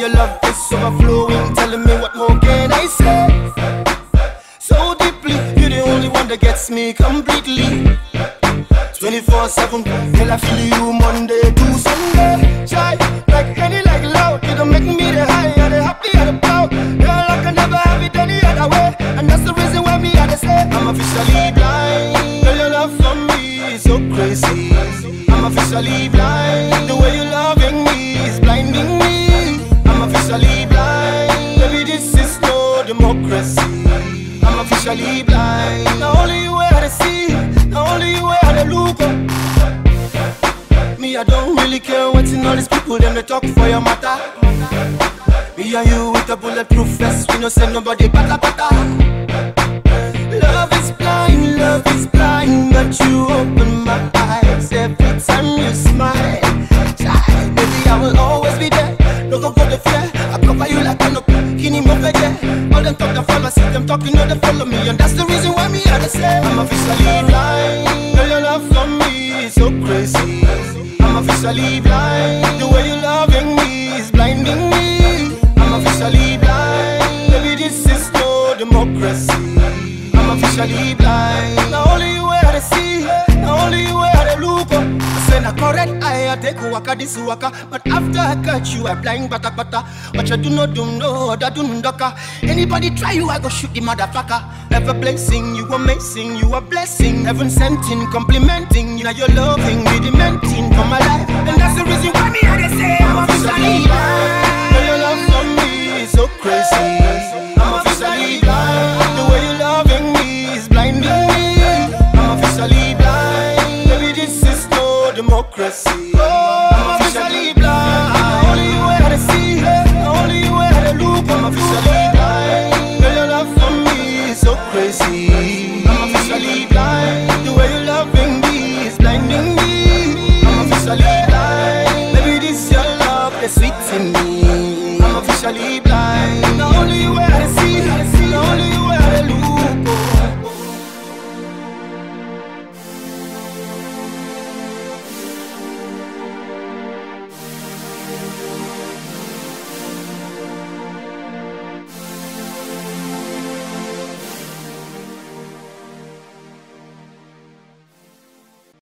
your love is overflowing, telling me what more can I say? So deeply, you're the only one that gets me completely. 24/7, girl, I feel you Monday to Sunday. Shy, like any, like loud. You don't make me the high, and the happy, and the proud. Girl, I can never have it any other way. And that's the reason why me, I say I'm officially blind. Girl, your love for me is so crazy. I'm officially blind. The way you're loving me is blinding me. I'm officially blind. Baby, this is no democracy. I'm officially blind. Now only you where to see. Now only you where to look up. Me, I don't really care what's in all these people. Them they talk for your matter. Me and you with a bulletproof vest. We no send nobody pata pata. Love is blind, but you open my eyes every time you smile. Child, baby, I will always be there. No go the fear. I cover you like a kini mo vege. All them talk the follow, see them talking, no they follow me, and that's the reason why me I say I'm officially blind. Girl, your love for me is so crazy. I'm officially blind. The way you're loving me is blinding me. I'm officially blind. Baby, this is no democracy. I'm officially blind. Now only you where to see. Now only you where to look up. I say na correct I take waka this waka. But after I catch you I blind bata bata. What you do no other do ndoka. Anybody try you I go shoot the motherfucker. Never blessing, you amazing, you a blessing. Heaven sent in, complimenting. You know you're loving, rudimenting for my life. And that's the reason why me I say I'm officially blind. Your love for me is so crazy. I'm officially blind. The way you're loving me is blinding me. I'm officially blind. Baby, this is no democracy. I'm officially blind. Only you where to see, only you where to look. I'm officially blind. Girl, your love for me is so crazy. I'm officially blind. The way you're loving me is blinding me. I'm officially blind. Baby, this your love that's sweet in me. I'm officially blind. Only you where